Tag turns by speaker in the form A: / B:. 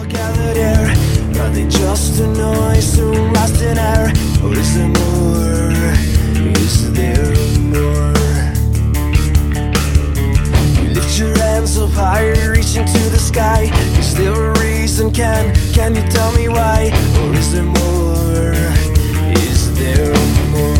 A: gathered here, are they just a noise soon lost in air? Or is there more? Is there more? You lift your hands up high, reaching to the sky. Is there a reason? Can you tell me why? Or is there more? Is there more?